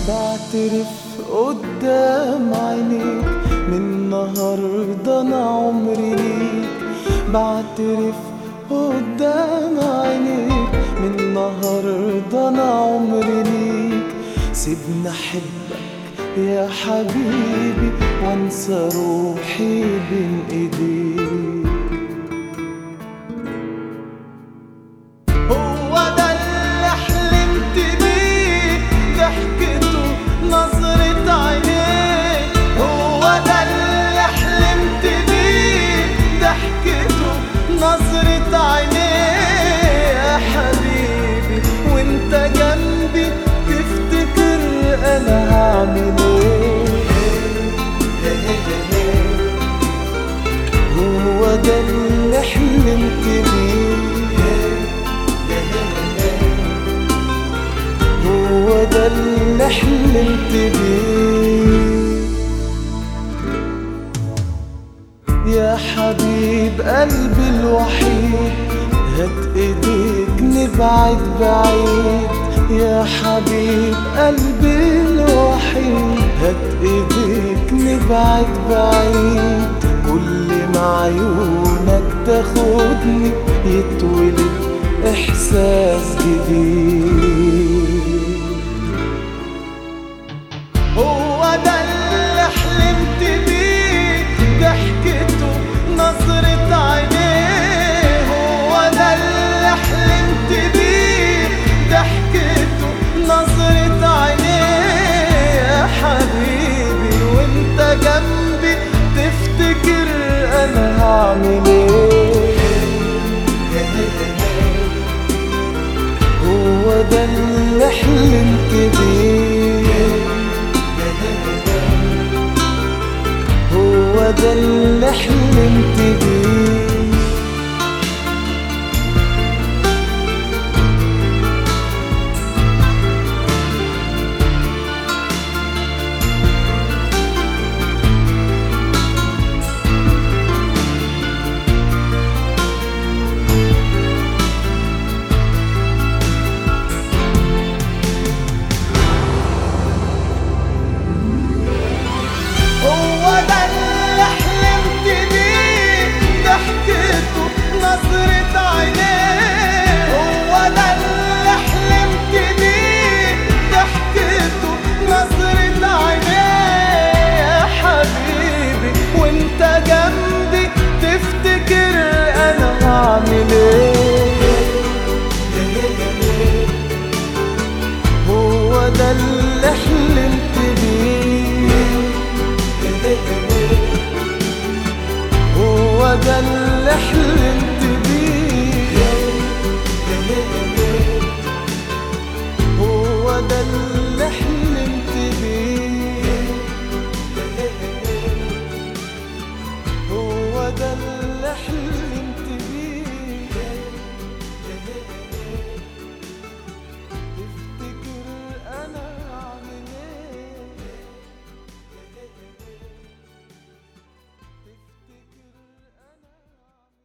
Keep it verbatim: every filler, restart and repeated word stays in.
بعترف قدام عينيك من النهاردة أنا عمري ليك. بعترف قدام عينيك من النهاردة أنا عمري ليك. سيبني أحبك يا حبيبي وانسى روحي بين ايديك. هو ده اللي حلمت بيه، ضحكته نظرة عينيك. هو ده اللي حلمت بيه، ضحكته نظرة عينيك يا حبيبي. وانت جنبي تفتكر انا هعمل ايه. هو ده اللي حلمت بيه، هو ده اللي حلمت بيه. يا حبيب قلبي الوحيد، هات ايديك نبعد بعيد. يا حبيب قلبي الوحيد، هات ايديك نبعد بعيد. كل ما عيونك تاخدني يتولد احساس جديد. هو ده اللي حلمت بيه، ضحكته نظرة عينيه. هو ده اللي حلمت بيه، ضحكته نظرة عينيه يا حبيبي. وانت جنبي تفتكر انا هعمل ايه. هو ده اللي حلمت بيه، هو ده اللي حلمت بيه. نظرة عينيه. هو ده اللي حلمت بيه، ضحكته نظرة عينيه يا حبيبي. وانت جنبي تفتكر انا هعمل ايه. هو ده